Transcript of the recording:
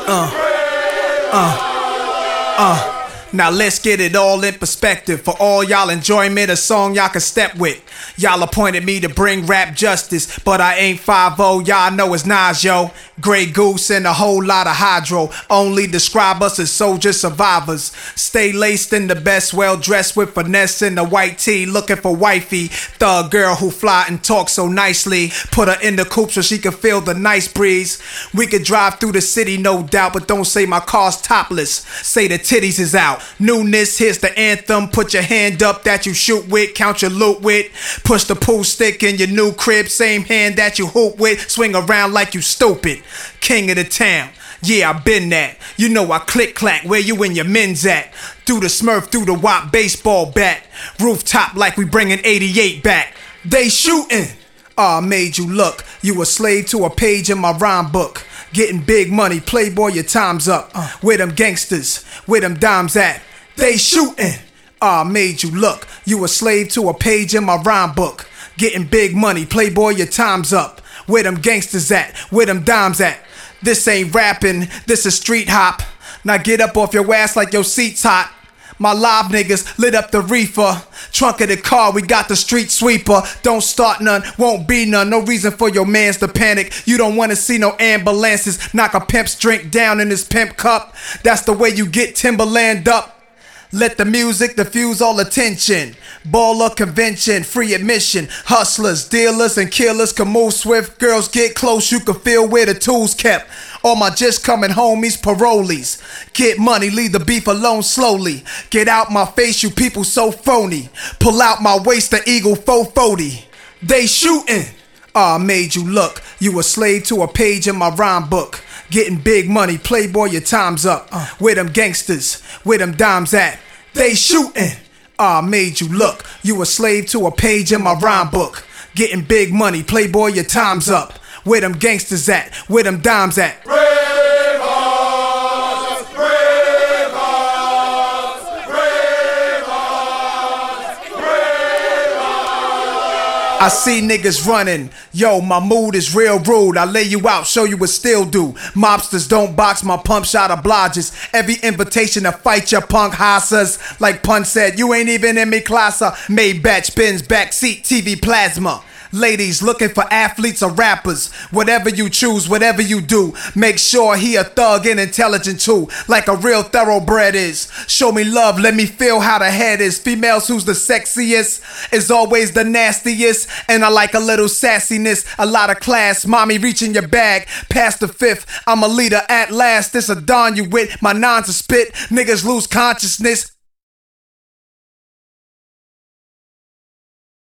Now let's get it all in perspective. For all y'all enjoyment, a song y'all can step with. Y'all appointed me to bring rap justice, but I ain't 5-0, y'all know it's Nas, yo. Grey Goose and a whole lot of hydro. Only describe us as soldier survivors. Stay laced in the best, well dressed with finesse in the white tee, looking for wifey. Thug girl who fly and talk so nicely. Put her in the coupe so she can feel the nice breeze. We could drive through the city, no doubt, but don't say my car's topless. Say the titties is out. Newness, here's the anthem. Put your hand up that you shoot with, count your loot with. Push the pool stick in your new crib, same hand that you hoop with. Swing around like you stupid. King of the town, yeah, I been that. You know I click clack, where you and your men's at? Through the Smurf, through the Wop baseball bat. Rooftop like we bringing 88 back. They shooting. I made you look. You a slave to a page in my rhyme book. Getting big money, playboy, your time's up. Where them gangsters, where them dimes at? They shooting. I made you look. You a slave to a page in my rhyme book. Getting big money, playboy, your time's up. Where them gangsters at? Where them dimes at? This ain't rapping, this is street hop. Now get up off your ass like your seat's hot. My live niggas lit up the reefer. Trunk of the car, we got the street sweeper. Don't start none, won't be none. No reason for your mans to panic. You don't wanna see no ambulances. Knock a pimp's drink down in his pimp cup. That's the way you get Timberland up. Let the music diffuse all attention. Baller convention, free admission. Hustlers, dealers, and killers can move swift. Girls get close, you can feel where the tools kept. All my just coming homies, parolees. Get money, leave the beef alone slowly. Get out my face, you people so phony. Pull out my waist, the Eagle 440. They shooting. I made you look. You a slave to a page in my rhyme book. Getting big money, playboy, your time's up. Where them gangsters, where them dimes at? They shooting. I made you look. You a slave to a page in my rhyme book. Getting big money, playboy, your time's up. Where them gangsters at? Where them dimes at? I see niggas running, yo, my mood is real rude. I lay you out, show you what still do. Mobsters don't box, my pump shot obliges. Every invitation to fight your punk hassas. Like Pun said, you ain't even in me classa. Maybach, Benz, backseat, TV plasma. Ladies looking for athletes or rappers. Whatever you choose, whatever you do, make sure he a thug and intelligent too, like a real thoroughbred is. Show me love, let me feel how the head is. Females who's the sexiest is always the nastiest. And I like a little sassiness, a lot of class. Mommy reaching your bag, past the fifth. I'm a leader at last, this a dawn you with. My nines a spit, niggas lose consciousness.